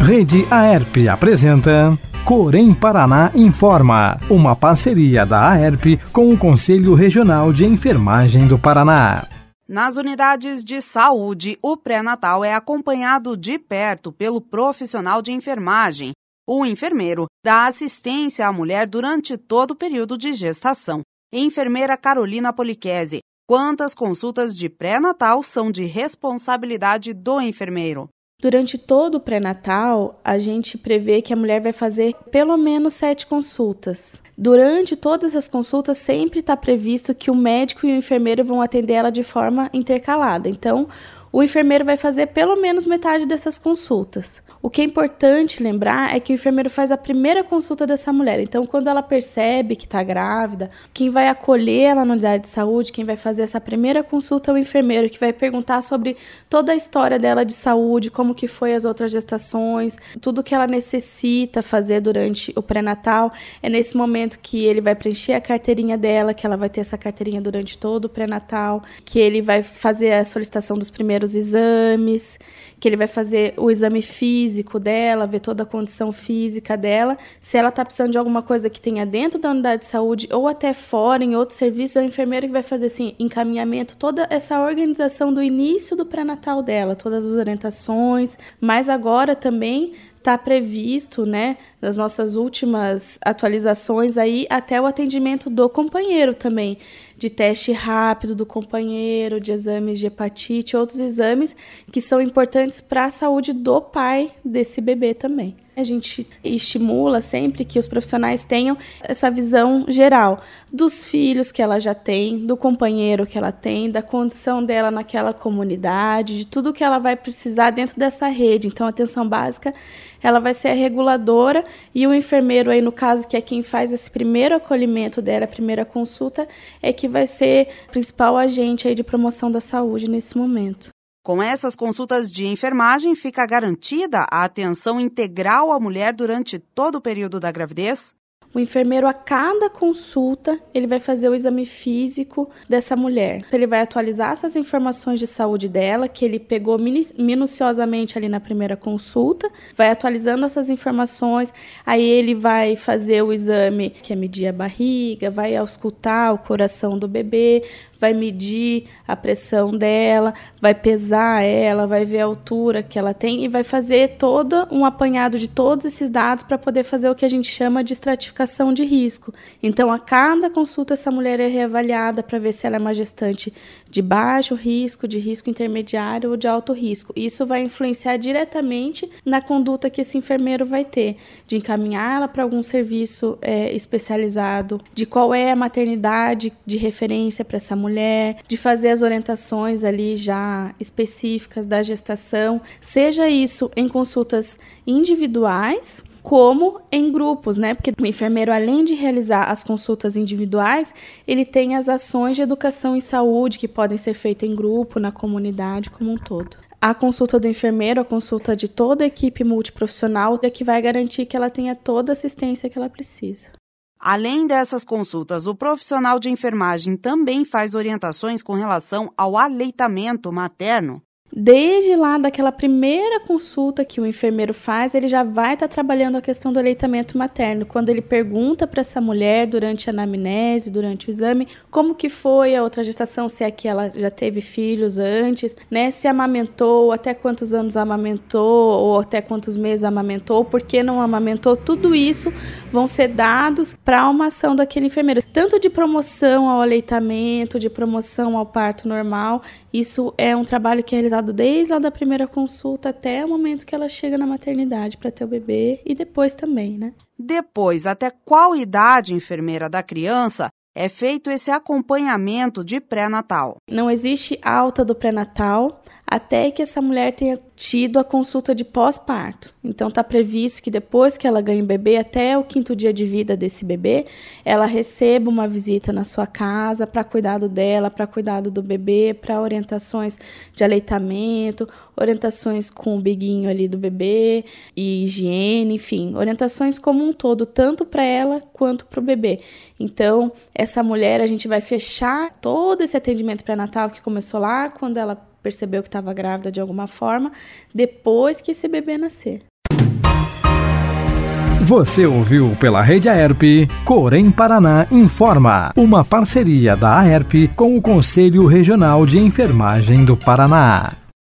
Rede Aerp apresenta Corém Paraná Informa, uma parceria da Aerp com o Conselho Regional de Enfermagem do Paraná. Nas unidades de saúde, o pré-natal é acompanhado de perto pelo profissional de enfermagem. O enfermeiro dá assistência à mulher durante todo o período de gestação. Enfermeira Carolina Polichese, quantas consultas de pré-natal são de responsabilidade do enfermeiro? Durante todo o pré-natal, a gente prevê que a mulher vai fazer pelo menos 7 consultas. Durante todas as consultas, sempre está previsto que o médico e o enfermeiro vão atender ela de forma intercalada. Então, o enfermeiro vai fazer pelo menos metade dessas consultas. O que é importante lembrar é que o enfermeiro faz a primeira consulta dessa mulher. Então, quando ela percebe que está grávida, quem vai acolher ela na unidade de saúde, quem vai fazer essa primeira consulta é o enfermeiro, que vai perguntar sobre toda a história dela de saúde, como que foi as outras gestações, tudo que ela necessita fazer durante o pré-natal. É nesse momento que ele vai preencher a carteirinha dela, que ela vai ter essa carteirinha durante todo o pré-natal, que ele vai fazer a solicitação dos primeiros exames, que ele vai fazer o exame físico dela, ver toda a condição física dela. Se ela está precisando de alguma coisa que tenha dentro da unidade de saúde ou até fora, em outro serviço, é o enfermeiro que vai fazer assim, encaminhamento, toda essa organização do início do pré-natal dela, todas as orientações, mas agora também está previsto, né, nas nossas últimas atualizações aí, até o atendimento do companheiro também, de teste rápido do companheiro, de exames de hepatite, outros exames que são importantes para a saúde do pai desse bebê também. A gente estimula sempre que os profissionais tenham essa visão geral dos filhos que ela já tem, do companheiro que ela tem, da condição dela naquela comunidade, de tudo que ela vai precisar dentro dessa rede. Então, a atenção básica, ela vai ser a reguladora e o enfermeiro aí, no caso, que é quem faz esse primeiro acolhimento dela, a primeira consulta, é que vai ser o principal agente aí de promoção da saúde nesse momento. Com essas consultas de enfermagem, fica garantida a atenção integral à mulher durante todo o período da gravidez? O enfermeiro, a cada consulta, ele vai fazer o exame físico dessa mulher. Ele vai atualizar essas informações de saúde dela, que ele pegou minuciosamente ali na primeira consulta, vai atualizando essas informações, aí ele vai fazer o exame, que é medir a barriga, vai auscultar o coração do bebê, vai medir a pressão dela, vai pesar ela, vai ver a altura que ela tem e vai fazer todo um apanhado de todos esses dados para poder fazer o que a gente chama de estratificação de risco. Então, a cada consulta, essa mulher é reavaliada para ver se ela é uma gestante de baixo risco, de risco intermediário ou de alto risco. Isso vai influenciar diretamente na conduta que esse enfermeiro vai ter, de encaminhar ela para algum serviço especializado, de qual é a maternidade de referência para essa mulher, de fazer as orientações ali já específicas da gestação, seja isso em consultas individuais, como em grupos, né? Porque o enfermeiro, além de realizar as consultas individuais, ele tem as ações de educação em saúde que podem ser feitas em grupo, na comunidade como um todo. A consulta do enfermeiro, a consulta de toda a equipe multiprofissional, é que vai garantir que ela tenha toda a assistência que ela precisa. Além dessas consultas, o profissional de enfermagem também faz orientações com relação ao aleitamento materno? Desde lá, daquela primeira consulta que o enfermeiro faz, ele já vai estar trabalhando a questão do aleitamento materno. Quando ele pergunta para essa mulher, durante a anamnese, durante o exame, como que foi a outra gestação, se é que ela já teve filhos antes, né? Se amamentou, até quantos anos amamentou, ou até quantos meses amamentou, por que não amamentou, tudo isso vão ser dados para uma ação daquele enfermeiro. Tanto de promoção ao aleitamento, de promoção ao parto normal, isso é um trabalho que é realizado desde lá da primeira consulta até o momento que ela chega na maternidade para ter o bebê e depois também, né? Depois, até qual idade, enfermeira, da criança é feito esse acompanhamento de pré-natal? Não existe alta do pré-natal até que essa mulher tenha tido a consulta de pós-parto. Então, está previsto que depois que ela ganha o bebê, até o 5º dia de vida desse bebê, ela receba uma visita na sua casa para cuidado dela, para cuidado do bebê, para orientações de aleitamento, orientações com o biguinho ali do bebê e higiene, enfim, orientações como um todo, tanto para ela quanto para o bebê. Então, essa mulher, a gente vai fechar todo esse atendimento pré-natal que começou lá quando ela percebeu que estava grávida de alguma forma, depois que esse bebê nascer. Você ouviu pela Rede AERP, Corém Paraná Informa, uma parceria da AERP com o Conselho Regional de Enfermagem do Paraná.